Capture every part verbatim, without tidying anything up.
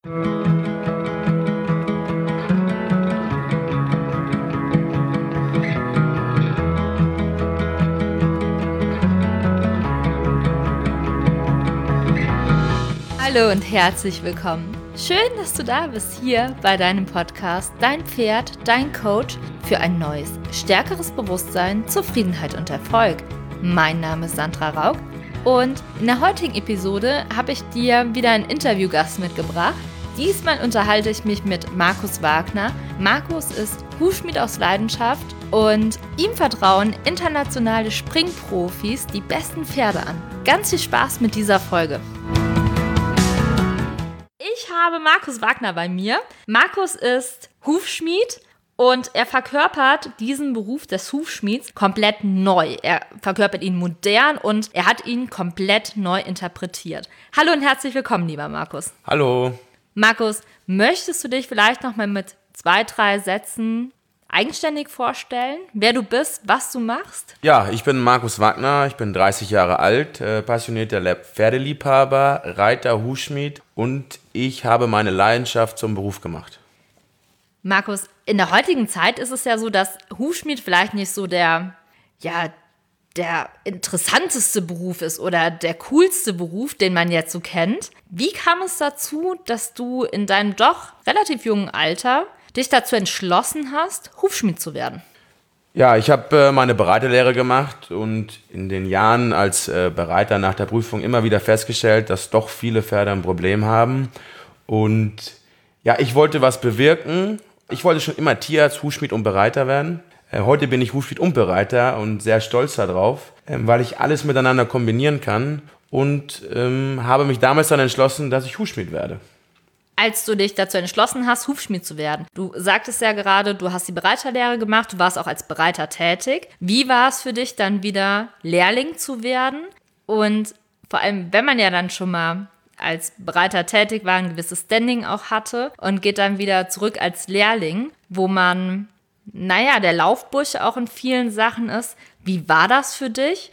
Hallo und herzlich willkommen. Schön, dass du da bist hier bei deinem Podcast Dein Pferd, dein Coach für ein neues, stärkeres Bewusstsein, Zufriedenheit und Erfolg. Mein Name ist Sandra Rauch und in der heutigen Episode habe ich dir wieder einen Interviewgast mitgebracht. Diesmal unterhalte ich mich mit Markus Wagner. Markus ist Hufschmied aus Leidenschaft und ihm vertrauen internationale Springprofis die besten Pferde an. Ganz viel Spaß mit dieser Folge. Ich habe Markus Wagner bei mir. Markus ist Hufschmied und er verkörpert diesen Beruf des Hufschmieds komplett neu. Er verkörpert ihn modern und er hat ihn komplett neu interpretiert. Hallo und herzlich willkommen, lieber Markus. Hallo. Markus, möchtest du dich vielleicht noch mal mit zwei, drei Sätzen eigenständig vorstellen, wer du bist, was du machst? Ja, ich bin Markus Wagner, ich bin dreißig Jahre alt, äh, passionierter Pferdeliebhaber, Reiter, Hufschmied und ich habe meine Leidenschaft zum Beruf gemacht. Markus, in der heutigen Zeit ist es ja so, dass Hufschmied vielleicht nicht so der, ja, der interessanteste Beruf ist oder der coolste Beruf, den man jetzt so kennt. Wie kam es dazu, dass du in deinem doch relativ jungen Alter dich dazu entschlossen hast, Hufschmied zu werden? Ja, ich habe äh, meine Bereiterlehre gemacht und in den Jahren als äh, Bereiter nach der Prüfung immer wieder festgestellt, dass doch viele Pferde ein Problem haben. Und ja, ich wollte was bewirken. Ich wollte schon immer Tierarzt, Hufschmied und Bereiter werden. Äh, heute bin ich Hufschmied und Bereiter und sehr stolz darauf, äh, weil ich alles miteinander kombinieren kann und ähm, habe mich damals dann entschlossen, dass ich Hufschmied werde. Als du dich dazu entschlossen hast, Hufschmied zu werden. Du sagtest ja gerade, du hast die Bereiterlehre gemacht, du warst auch als Bereiter tätig. Wie war es für dich, dann wieder Lehrling zu werden? Und vor allem, wenn man ja dann schon mal als Bereiter tätig war, ein gewisses Standing auch hatte und geht dann wieder zurück als Lehrling, wo man, naja, der Laufbursch auch in vielen Sachen ist. Wie war das für dich?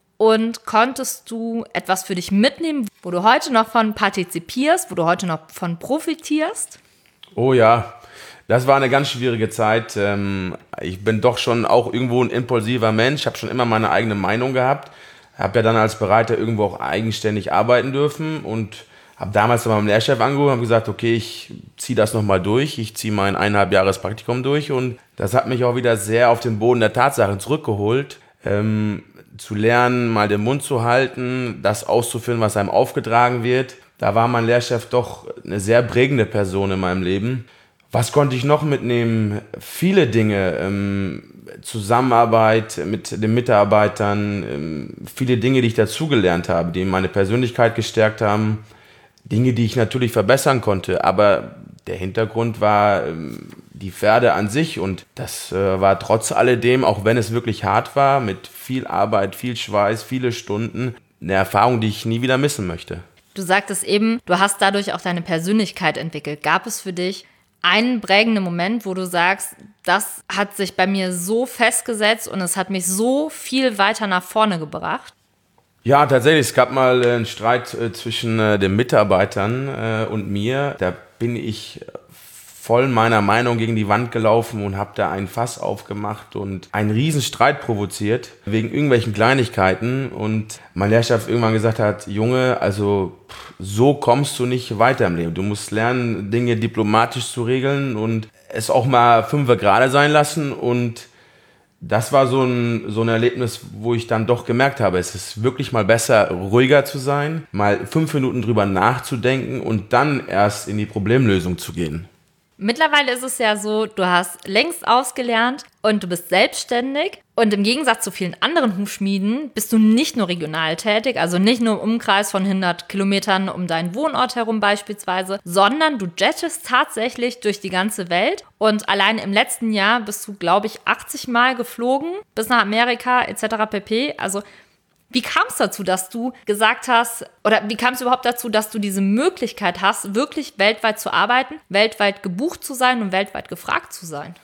Und konntest du etwas für dich mitnehmen, wo du heute noch von partizipierst, wo du heute noch von profitierst? Oh ja, das war eine ganz schwierige Zeit. Ich bin doch schon auch irgendwo ein impulsiver Mensch, habe schon immer meine eigene Meinung gehabt, habe ja dann als Bereiter irgendwo auch eigenständig arbeiten dürfen und habe damals dann meinem Lehrchef angerufen und habe gesagt, okay, ich ziehe das nochmal durch, ich ziehe mein eineinhalb Jahres Praktikum durch und das hat mich auch wieder sehr auf den Boden der Tatsachen zurückgeholt. Ähm, zu lernen, mal den Mund zu halten, das auszuführen, was einem aufgetragen wird. Da war mein Lehrchef doch eine sehr prägende Person in meinem Leben. Was konnte ich noch mitnehmen? Viele Dinge, ähm, Zusammenarbeit mit den Mitarbeitern, ähm, viele Dinge, die ich dazugelernt habe, die meine Persönlichkeit gestärkt haben, Dinge, die ich natürlich verbessern konnte, aber der Hintergrund war ähm, die Pferde an sich und das äh, war trotz alledem, auch wenn es wirklich hart war, mit viel Arbeit, viel Schweiß, viele Stunden, eine Erfahrung, die ich nie wieder missen möchte. Du sagtest eben, du hast dadurch auch deine Persönlichkeit entwickelt. Gab es für dich einen prägenden Moment, wo du sagst, das hat sich bei mir so festgesetzt und es hat mich so viel weiter nach vorne gebracht? Ja, tatsächlich, es gab mal einen Streit äh, zwischen äh, den Mitarbeitern äh, und mir. Da bin ich voll meiner Meinung gegen die Wand gelaufen und habe da ein Fass aufgemacht und einen riesen Streit provoziert wegen irgendwelchen Kleinigkeiten. Und mein Lehrchef irgendwann gesagt hat, Junge, also so kommst du nicht weiter im Leben. Du musst lernen, Dinge diplomatisch zu regeln und es auch mal fünfe gerade sein lassen. Und das war so ein, so ein Erlebnis, wo ich dann doch gemerkt habe, es ist wirklich mal besser, ruhiger zu sein, mal fünf Minuten drüber nachzudenken und dann erst in die Problemlösung zu gehen. Mittlerweile ist es ja so, du hast längst ausgelernt und du bist selbstständig. Und im Gegensatz zu vielen anderen Hufschmieden bist du nicht nur regional tätig, also nicht nur im Umkreis von hundert Kilometern um deinen Wohnort herum beispielsweise, sondern du jettest tatsächlich durch die ganze Welt. Und allein im letzten Jahr bist du, glaube ich, achtzig Mal geflogen bis nach Amerika et cetera pp. Also wie kam es dazu, dass du gesagt hast, oder wie kam es überhaupt dazu, dass du diese Möglichkeit hast, wirklich weltweit zu arbeiten, weltweit gebucht zu sein und weltweit gefragt zu sein?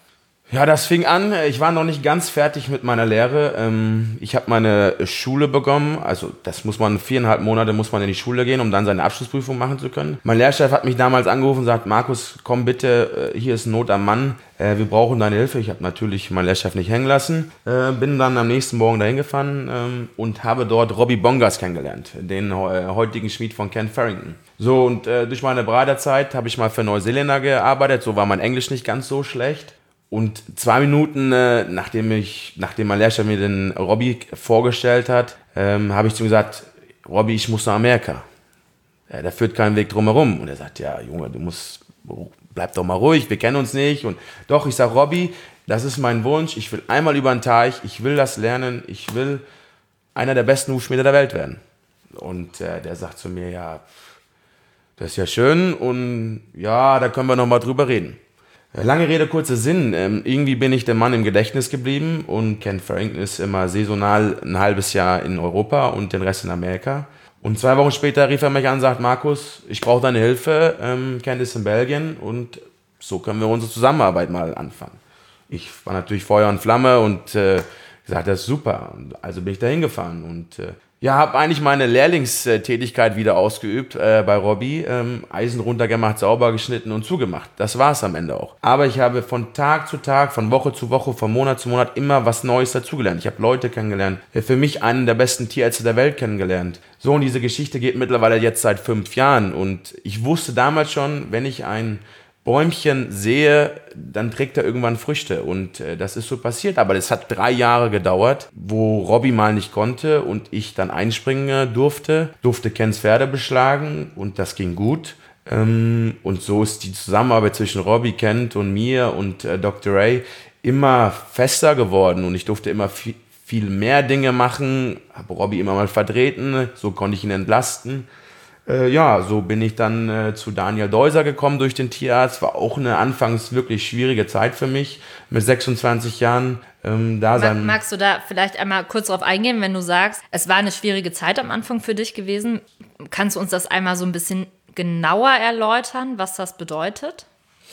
Ja, das fing an, ich war noch nicht ganz fertig mit meiner Lehre. Ich habe meine Schule bekommen, also das muss man, viereinhalb Monate muss man in die Schule gehen, um dann seine Abschlussprüfung machen zu können. Mein Lehrchef hat mich damals angerufen und sagt, Markus, komm bitte, hier ist Not am Mann, wir brauchen deine Hilfe. Ich habe natürlich meinen Lehrchef nicht hängen lassen, bin dann am nächsten Morgen dahin gefahren und habe dort Robbie Bongas kennengelernt, den heutigen Schmied von Ken Farrington. So, und durch meine Beraterzeit habe ich mal für Neuseeländer gearbeitet, so war mein Englisch nicht ganz so schlecht. Und zwei Minuten, äh, nachdem ich, nachdem mein Lehrchef mir den Robbie vorgestellt hat, ähm, habe ich zu ihm gesagt, Robbie, ich muss nach Amerika. Ja, da führt kein Weg drumherum. Und er sagt, ja, Junge, du musst, bleib doch mal ruhig, wir kennen uns nicht. Und doch, ich sage, Robbie, das ist mein Wunsch, ich will einmal über den Teich, ich will das lernen, ich will einer der besten Hufschmiede der Welt werden. Und äh, der sagt zu mir, ja, das ist ja schön und ja, da können wir noch mal drüber reden. Lange Rede, kurzer Sinn. Ähm, irgendwie bin ich dem Mann im Gedächtnis geblieben und Ken Farrington ist immer saisonal ein halbes Jahr in Europa und den Rest in Amerika. Und zwei Wochen später rief er mich an und sagt, Markus, ich brauche deine Hilfe. Ähm, Ken ist in Belgien und so können wir unsere Zusammenarbeit mal anfangen. Ich war natürlich Feuer und Flamme und äh, gesagt, das ist super. Und also bin ich da hingefahren und äh, ja, habe eigentlich meine Lehrlingstätigkeit wieder ausgeübt äh, bei Robbie. Ähm, Eisen runtergemacht, sauber geschnitten und zugemacht. Das war es am Ende auch. Aber ich habe von Tag zu Tag, von Woche zu Woche, von Monat zu Monat immer was Neues dazugelernt. Ich habe Leute kennengelernt. Für mich einen der besten Tierärzte der Welt kennengelernt. So, und diese Geschichte geht mittlerweile jetzt seit fünf Jahren. Und ich wusste damals schon, wenn ich ein Bäumchen sehe, dann trägt er irgendwann Früchte und äh, das ist so passiert. Aber das hat drei Jahre gedauert, wo Robbie mal nicht konnte und ich dann einspringen durfte, durfte Kens Pferde beschlagen und das ging gut. Ähm, und so ist die Zusammenarbeit zwischen Robbie, Kent und mir und äh, Doktor Ray immer fester geworden und ich durfte immer viel, viel mehr Dinge machen, habe Robbie immer mal vertreten, so konnte ich ihn entlasten. Äh, ja, so bin ich dann äh, zu Daniel Deuser gekommen durch den Tierarzt. War auch eine anfangs wirklich schwierige Zeit für mich, mit sechsundzwanzig Jahren. Ähm, da Mag, magst du da vielleicht einmal kurz drauf eingehen, wenn du sagst, es war eine schwierige Zeit am Anfang für dich gewesen. Kannst du uns das einmal so ein bisschen genauer erläutern, was das bedeutet?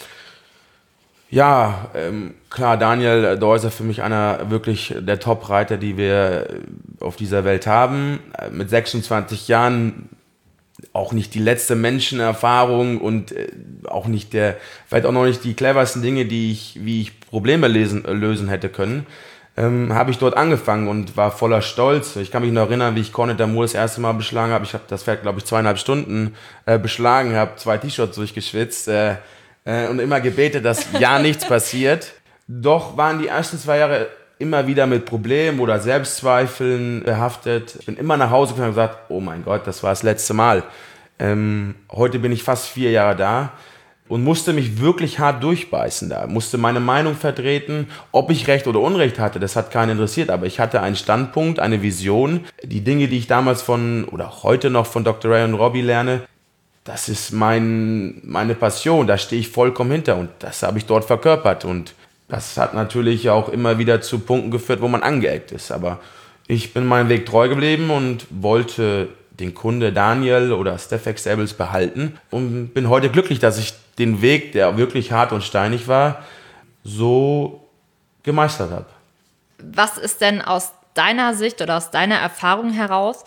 Ja, ähm, klar, Daniel Deuser für mich einer wirklich der Top-Reiter, die wir auf dieser Welt haben. Mit sechsundzwanzig Jahren auch nicht die letzte Menschenerfahrung und äh, auch nicht der, vielleicht auch noch nicht die cleversten Dinge, die ich, wie ich Probleme lesen, äh, lösen hätte können, ähm, habe ich dort angefangen und war voller Stolz. Ich kann mich noch erinnern, wie ich Cornet d'Amour das erste Mal beschlagen habe. Ich habe das Pferd, glaube ich, zweieinhalb Stunden äh, beschlagen, habe zwei T-Shirts durchgeschwitzt äh, äh, und immer gebetet, dass ja nichts passiert. Doch waren die ersten zwei Jahre immer wieder mit Problemen oder Selbstzweifeln behaftet. Ich bin immer nach Hause gekommen und gesagt, oh mein Gott, das war das letzte Mal. Ähm, heute bin ich fast vier Jahre da und musste mich wirklich hart durchbeißen da. Musste meine Meinung vertreten, ob ich Recht oder Unrecht hatte, das hat keinen interessiert. Aber ich hatte einen Standpunkt, eine Vision. Die Dinge, die ich damals von, oder auch heute noch von Doktor Ray und Robbie lerne, das ist mein, meine Passion, da stehe ich vollkommen hinter und das habe ich dort verkörpert und das hat natürlich auch immer wieder zu Punkten geführt, wo man angeeckt ist. Aber ich bin meinem Weg treu geblieben und wollte den Kunde Daniel oder Steffex Stables behalten. Und bin heute glücklich, dass ich den Weg, der wirklich hart und steinig war, so gemeistert habe. Was ist denn aus deiner Sicht oder aus deiner Erfahrung heraus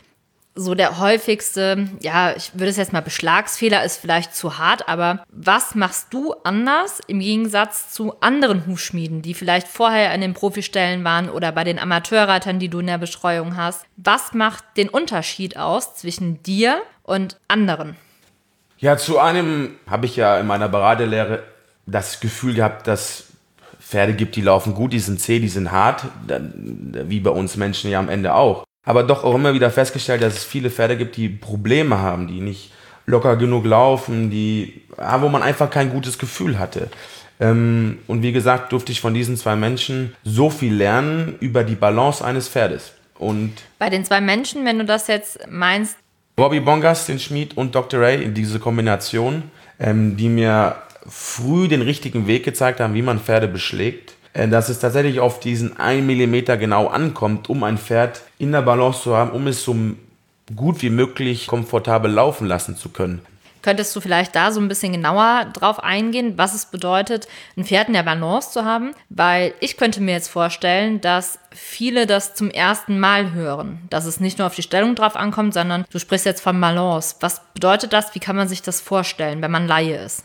so der häufigste, ja, ich würde es jetzt mal Beschlagsfehler, ist vielleicht zu hart, aber was machst du anders im Gegensatz zu anderen Hufschmieden, die vielleicht vorher an den Profistellen waren oder bei den Amateurreitern, die du in der Betreuung hast? Was macht den Unterschied aus zwischen dir und anderen? Ja, zu einem habe ich ja in meiner Beraterlehre das Gefühl gehabt, dass Pferde gibt, die laufen gut, die sind zäh, die sind hart, wie bei uns Menschen ja am Ende auch. Aber doch auch immer wieder festgestellt, dass es viele Pferde gibt, die Probleme haben, die nicht locker genug laufen, die, ja, wo man einfach kein gutes Gefühl hatte. Ähm, und wie gesagt, durfte ich von diesen zwei Menschen so viel lernen über die Balance eines Pferdes. Und bei den zwei Menschen, wenn du das jetzt meinst? Robbie Bongas, den Schmied, und Doktor Ray, in diese Kombination, ähm, die mir früh den richtigen Weg gezeigt haben, wie man Pferde beschlägt. Dass es tatsächlich auf diesen einen Millimeter genau ankommt, um ein Pferd in der Balance zu haben, um es so gut wie möglich komfortabel laufen lassen zu können. Könntest du vielleicht da so ein bisschen genauer drauf eingehen, was es bedeutet, ein Pferd in der Balance zu haben? Weil ich könnte mir jetzt vorstellen, dass viele das zum ersten Mal hören, dass es nicht nur auf die Stellung drauf ankommt, sondern du sprichst jetzt von Balance. Was bedeutet das? Wie kann man sich das vorstellen, wenn man Laie ist?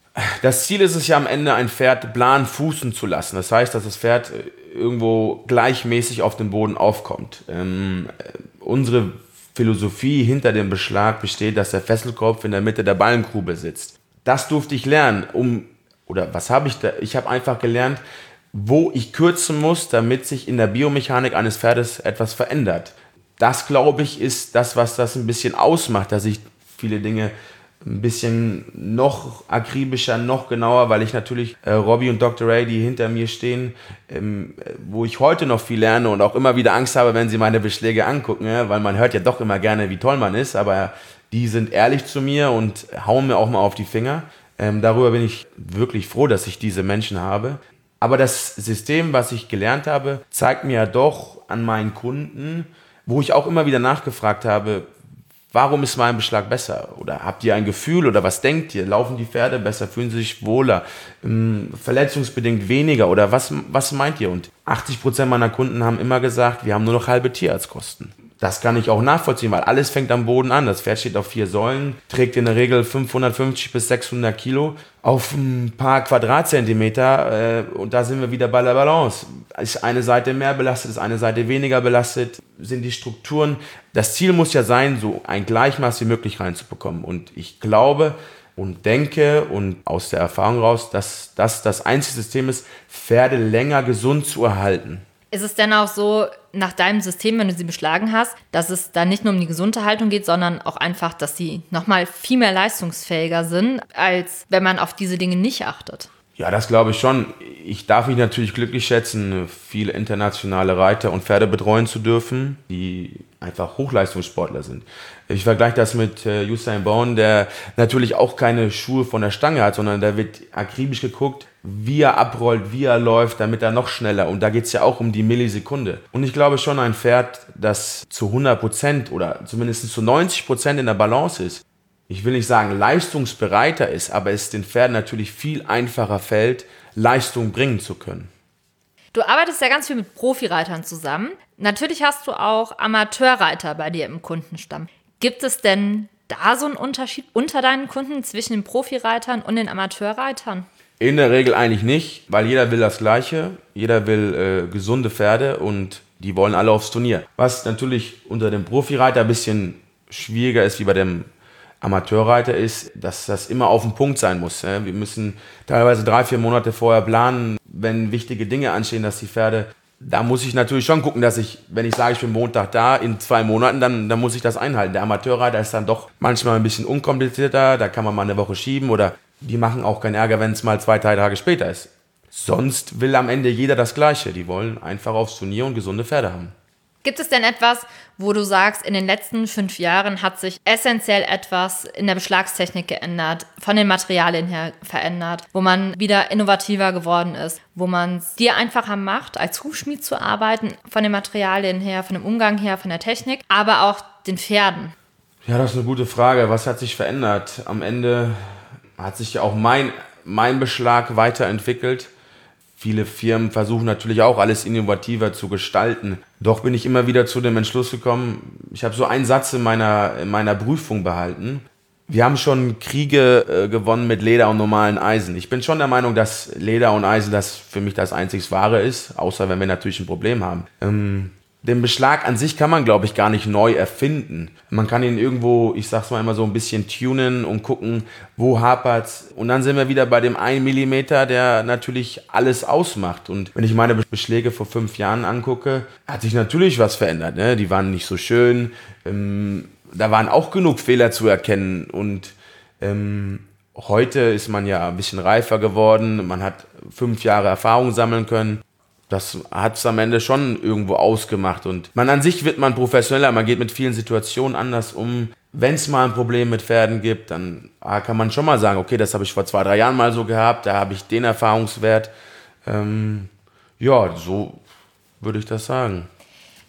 Das Ziel ist es ja am Ende, ein Pferd plan fußen zu lassen. Das heißt, dass das Pferd irgendwo gleichmäßig auf dem Boden aufkommt. Ähm, unsere Philosophie hinter dem Beschlag besteht, dass der Fesselkopf in der Mitte der Ballengrube sitzt. Das durfte ich lernen, um, oder was habe ich da? Ich habe einfach gelernt, wo ich kürzen muss, damit sich in der Biomechanik eines Pferdes etwas verändert. Das, glaube ich, ist das, was das ein bisschen ausmacht, dass ich viele Dinge ein bisschen noch akribischer, noch genauer, weil ich natürlich äh, Robbie und Doktor Ray, die hinter mir stehen, ähm, wo ich heute noch viel lerne und auch immer wieder Angst habe, wenn sie meine Beschläge angucken, ja, weil man hört ja doch immer gerne, wie toll man ist, aber die sind ehrlich zu mir und hauen mir auch mal auf die Finger. Ähm, darüber bin ich wirklich froh, dass ich diese Menschen habe. Aber das System, was ich gelernt habe, zeigt mir ja doch an meinen Kunden, wo ich auch immer wieder nachgefragt habe, warum ist mein Beschlag besser? Oder habt ihr ein Gefühl oder was denkt ihr? Laufen die Pferde besser? Fühlen sie sich wohler? Ähm, verletzungsbedingt weniger? Oder was, was meint ihr? Und achtzig Prozent meiner Kunden haben immer gesagt, wir haben nur noch halbe Tierarztkosten. Das kann ich auch nachvollziehen, weil alles fängt am Boden an. Das Pferd steht auf vier Säulen, trägt in der Regel fünfhundertfünfzig bis sechshundert Kilo auf ein paar Quadratzentimeter. Äh, und da sind wir wieder bei der Balance. Ist eine Seite mehr belastet, ist eine Seite weniger belastet, sind die Strukturen. Das Ziel muss ja sein, so ein Gleichmaß wie möglich reinzubekommen. Und ich glaube und denke und aus der Erfahrung raus, dass das das einzige System ist, Pferde länger gesund zu erhalten. Ist es denn auch so, nach deinem System, wenn du sie beschlagen hast, dass es da nicht nur um die gesunde Haltung geht, sondern auch einfach, dass sie nochmal viel mehr leistungsfähiger sind, als wenn man auf diese Dinge nicht achtet? Ja, das glaube ich schon. Ich darf mich natürlich glücklich schätzen, viele internationale Reiter und Pferde betreuen zu dürfen, die einfach Hochleistungssportler sind. Ich vergleiche das mit äh, Usain Bolt, der natürlich auch keine Schuhe von der Stange hat, sondern da wird akribisch geguckt, wie er abrollt, wie er läuft, damit er noch schneller. Und da geht es ja auch um die Millisekunde. Und ich glaube schon, ein Pferd, das zu hundert Prozent oder zumindest zu neunzig Prozent in der Balance ist, ich will nicht sagen leistungsbereiter ist, aber es den Pferden natürlich viel einfacher fällt, Leistung bringen zu können. Du arbeitest ja ganz viel mit Profireitern zusammen. Natürlich hast du auch Amateurreiter bei dir im Kundenstamm. Gibt es denn da so einen Unterschied unter deinen Kunden zwischen den Profireitern und den Amateurreitern? In der Regel eigentlich nicht, weil jeder will das Gleiche. Jeder will äh, gesunde Pferde und die wollen alle aufs Turnier. Was natürlich unter dem Profireiter ein bisschen schwieriger ist wie bei dem Amateurreiter ist, dass das immer auf den Punkt sein muss. Wir müssen teilweise drei, vier Monate vorher planen, wenn wichtige Dinge anstehen, dass die Pferde, da muss ich natürlich schon gucken, dass ich, wenn ich sage, ich bin Montag da, in zwei Monaten, dann, dann muss ich das einhalten. Der Amateurreiter ist dann doch manchmal ein bisschen unkomplizierter, da kann man mal eine Woche schieben oder die machen auch keinen Ärger, wenn es mal zwei, drei Tage später ist. Sonst will am Ende jeder das Gleiche. Die wollen einfach aufs Turnier und gesunde Pferde haben. Gibt es denn etwas, wo du sagst, in den letzten fünf Jahren hat sich essentiell etwas in der Beschlagstechnik geändert, von den Materialien her verändert, wo man wieder innovativer geworden ist, wo man es dir einfacher macht, als Hufschmied zu arbeiten, von den Materialien her, von dem Umgang her, von der Technik, aber auch den Pferden? Ja, das ist eine gute Frage. Was hat sich verändert? Am Ende hat sich ja auch mein, mein Beschlag weiterentwickelt. Viele Firmen versuchen natürlich auch, alles innovativer zu gestalten. Doch bin ich immer wieder zu dem Entschluss gekommen, ich habe so einen Satz in meiner, in meiner Prüfung behalten. Wir haben schon Kriege äh, gewonnen mit Leder und normalen Eisen. Ich bin schon der Meinung, dass Leder und Eisen das für mich das einzig Wahre ist, außer wenn wir natürlich ein Problem haben. Ähm, Den Beschlag an sich kann man, glaube ich, gar nicht neu erfinden. Man kann ihn irgendwo, ich sag's mal immer so ein bisschen tunen und gucken, wo hapert's. Und dann sind wir wieder bei dem einen Millimeter, der natürlich alles ausmacht. Und wenn ich meine Beschläge vor fünf Jahren angucke, hat sich natürlich was verändert. Ne? Die waren nicht so schön. Ähm, da waren auch genug Fehler zu erkennen. Und ähm, heute ist man ja ein bisschen reifer geworden. Man hat fünf Jahre Erfahrung sammeln können. Das hat es am Ende schon irgendwo ausgemacht. Und man an sich wird man professioneller, man geht mit vielen Situationen anders um. Wenn es mal ein Problem mit Pferden gibt, dann kann man schon mal sagen, okay, das habe ich vor zwei, drei Jahren mal so gehabt, da habe ich den Erfahrungswert. Ähm, ja, so würde ich das sagen.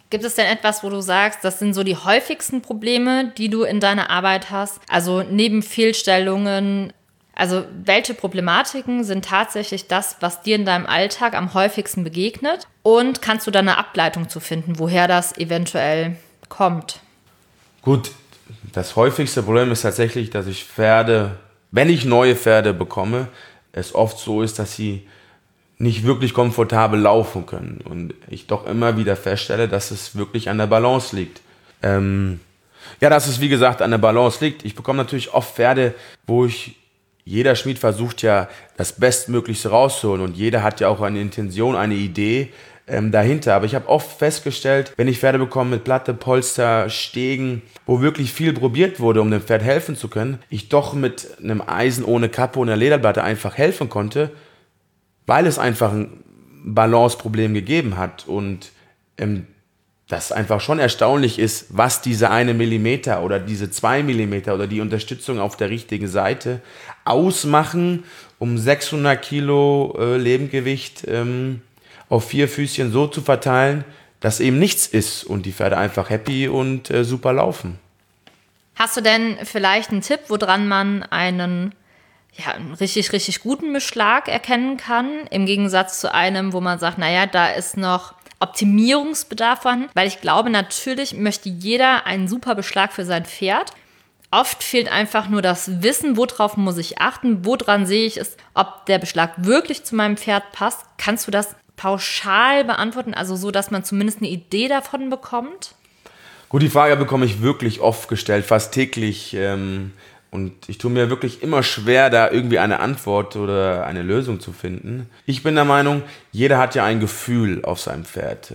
Gibt es denn etwas, wo du sagst, das sind so die häufigsten Probleme, die du in deiner Arbeit hast? Also neben Fehlstellungen, also welche Problematiken sind tatsächlich das, was dir in deinem Alltag am häufigsten begegnet? Und kannst du da eine Ableitung zu finden, woher das eventuell kommt? Gut, das häufigste Problem ist tatsächlich, dass ich Pferde, wenn ich neue Pferde bekomme, es oft so ist, dass sie nicht wirklich komfortabel laufen können. Und ich doch immer wieder feststelle, dass es wirklich an der Balance liegt. Ähm, ja, dass es wie gesagt an der Balance liegt. Ich bekomme natürlich oft Pferde, wo ich, jeder Schmied versucht ja das Bestmöglichste rauszuholen und jeder hat ja auch eine Intention, eine Idee ähm, dahinter. Aber ich habe oft festgestellt, wenn ich Pferde bekomme mit Platte, Polster, Stegen, wo wirklich viel probiert wurde, um dem Pferd helfen zu können, ich doch mit einem Eisen ohne Kappe und einer Lederplatte einfach helfen konnte, weil es einfach ein Balanceproblem gegeben hat und ähm, das einfach schon erstaunlich ist, was diese eine Millimeter oder diese zwei Millimeter oder die Unterstützung auf der richtigen Seite ausmachen, um sechshundert Kilo äh, Lebendgewicht ähm, auf vier Füßchen so zu verteilen, dass eben nichts ist und die Pferde einfach happy und äh, super laufen. Hast du denn vielleicht einen Tipp, woran man einen ja, einen richtig, richtig guten Beschlag erkennen kann, im Gegensatz zu einem, wo man sagt, naja, da ist noch Optimierungsbedarf vorhanden, weil ich glaube, natürlich möchte jeder einen super Beschlag für sein Pferd. Oft fehlt einfach nur das Wissen, worauf muss ich achten, woran sehe ich es, ob der Beschlag wirklich zu meinem Pferd passt. Kannst du das pauschal beantworten, also so, dass man zumindest eine Idee davon bekommt? Gut, die Frage bekomme ich wirklich oft gestellt, fast täglich. Ähm Und ich tue mir wirklich immer schwer, da irgendwie eine Antwort oder eine Lösung zu finden. Ich bin der Meinung, jeder hat ja ein Gefühl auf seinem Pferd.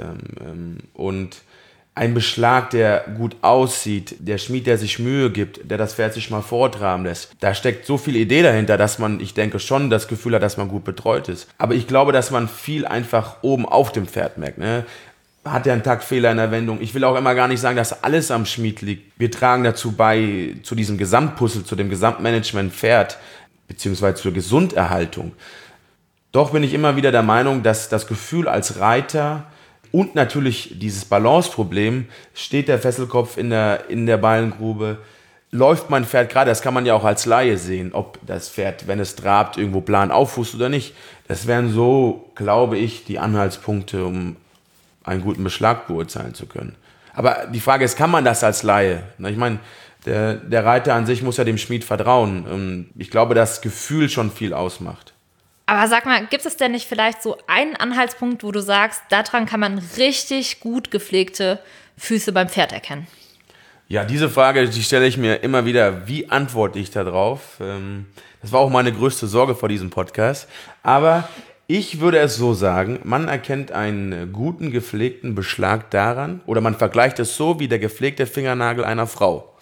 Und ein Beschlag, der gut aussieht, der Schmied, der sich Mühe gibt, der das Pferd sich mal vortragen lässt, da steckt so viel Idee dahinter, dass man, ich denke schon, das Gefühl hat, dass man gut betreut ist. Aber ich glaube, dass man viel einfach oben auf dem Pferd merkt, ne? Hat er einen Taktfehler in der Wendung? Ich will auch immer gar nicht sagen, dass alles am Schmied liegt. Wir tragen dazu bei, zu diesem Gesamtpuzzle, zu dem Gesamtmanagement Pferd, beziehungsweise zur Gesunderhaltung. Doch bin ich immer wieder der Meinung, dass das Gefühl als Reiter und natürlich dieses Balanceproblem, steht der Fesselkopf in der, in der Ballengrube, läuft mein Pferd gerade, das kann man ja auch als Laie sehen, ob das Pferd, wenn es trabt, irgendwo plan auffußt oder nicht. Das wären so, glaube ich, die Anhaltspunkte, um einen guten Beschlag beurteilen zu können. Aber die Frage ist, kann man das als Laie? Ich meine, der, der Reiter an sich muss ja dem Schmied vertrauen. Und ich glaube, das Gefühl schon viel ausmacht. Aber sag mal, gibt es denn nicht vielleicht so einen Anhaltspunkt, wo du sagst, daran kann man richtig gut gepflegte Füße beim Pferd erkennen? Ja, diese Frage, die stelle ich mir immer wieder. Wie antworte ich da drauf? Das war auch meine größte Sorge vor diesem Podcast. Aber ich würde es so sagen, man erkennt einen guten, gepflegten Beschlag daran, oder man vergleicht es so wie der gepflegte Fingernagel einer Frau.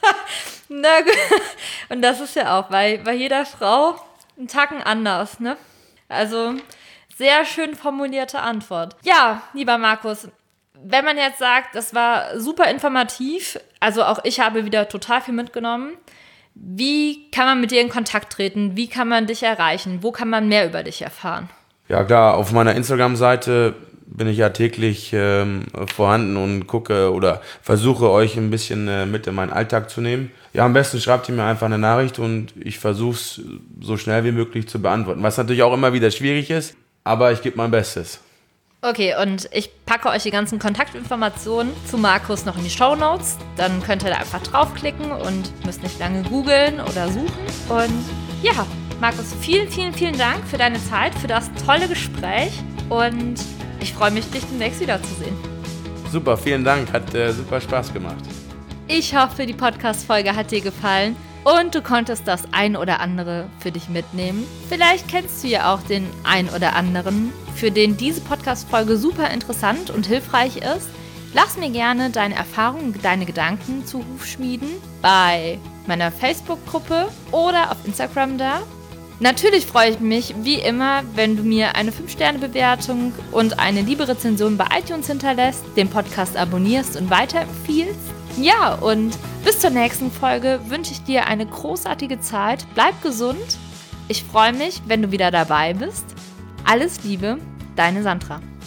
Na gut, und das ist ja auch bei, bei jeder Frau einen Tacken anders, ne? Also, sehr schön formulierte Antwort. Ja, lieber Markus, wenn man jetzt sagt, das war super informativ, also auch ich habe wieder total viel mitgenommen. Wie kann man mit dir in Kontakt treten? Wie kann man dich erreichen? Wo kann man mehr über dich erfahren? Ja klar, auf meiner Instagram-Seite bin ich ja täglich ähm, vorhanden und gucke oder versuche euch ein bisschen äh, mit in meinen Alltag zu nehmen. Ja, am besten schreibt ihr mir einfach eine Nachricht und ich versuche es so schnell wie möglich zu beantworten. Was natürlich auch immer wieder schwierig ist, aber ich gebe mein Bestes. Okay, und ich packe euch die ganzen Kontaktinformationen zu Markus noch in die Shownotes. Dann könnt ihr da einfach draufklicken und müsst nicht lange googeln oder suchen. Und ja, Markus, vielen, vielen, vielen Dank für deine Zeit, für das tolle Gespräch. Und ich freue mich, dich demnächst wiederzusehen. Super, vielen Dank. Hat äh, super Spaß gemacht. Ich hoffe, die Podcast-Folge hat dir gefallen und du konntest das ein oder andere für dich mitnehmen. Vielleicht kennst du ja auch den ein oder anderen, für den diese Podcast-Folge super interessant und hilfreich ist. Lass mir gerne deine Erfahrungen, deine Gedanken zu Hufschmieden bei meiner Facebook-Gruppe oder auf Instagram da. Natürlich freue ich mich, wie immer, wenn du mir eine fünf Sterne Bewertung und eine liebe Rezension bei iTunes hinterlässt, den Podcast abonnierst und weiterempfiehlst. Ja, und bis zur nächsten Folge wünsche ich dir eine großartige Zeit. Bleib gesund. Ich freue mich, wenn du wieder dabei bist. Alles Liebe, deine Sandra.